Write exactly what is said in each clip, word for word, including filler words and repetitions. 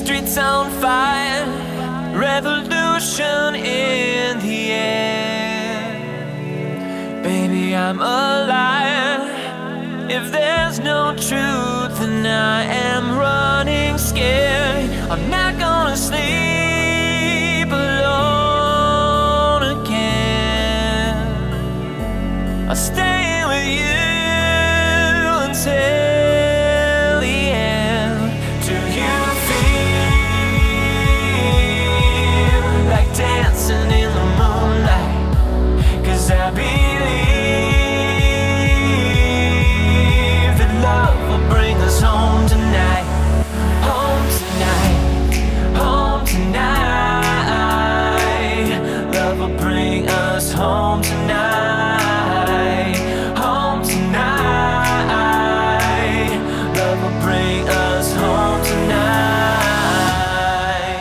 streets on fire, revolution in the air. Baby, I'm a liar. If there's no truth, then I am running scared. I'm not gonna sleep alone again. I'll stay with you until the end. Do you feel like dancing in the moonlight? 'Cause I believe that love will bring us home tonight. Home tonight, home tonight. Love will bring us home tonight. Home tonight. Love will bring us home tonight.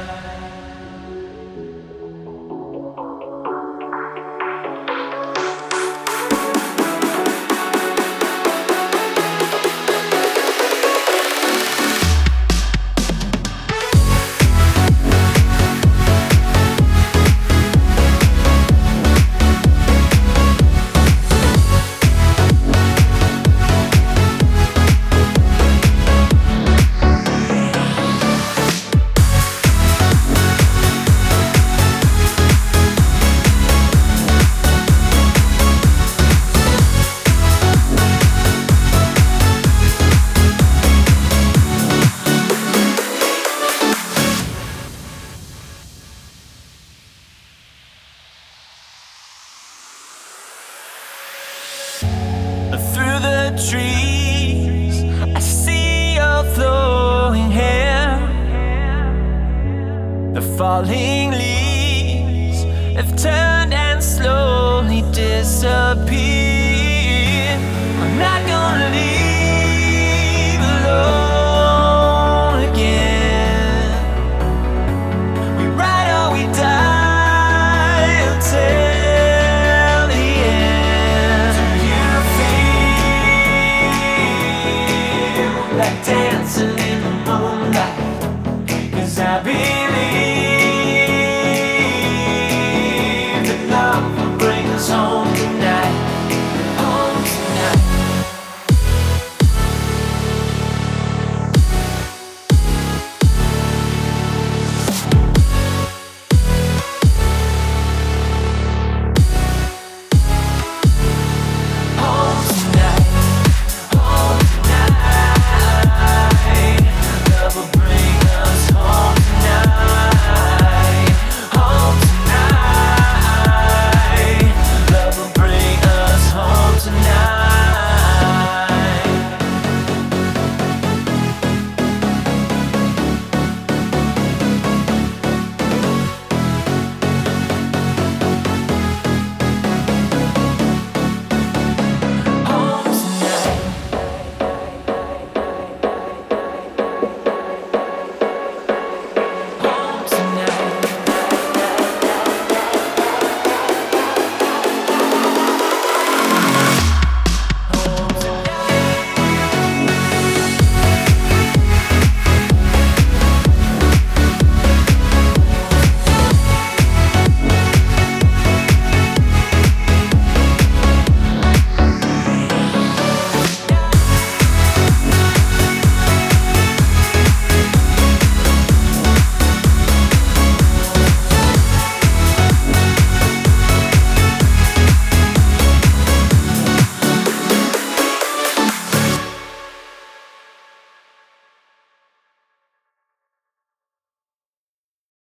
Through the trees, I see your flowing hair. The falling leaves have turned and slowly disappeared. I'm not gonna leave alone again. We ride or we die until like dancing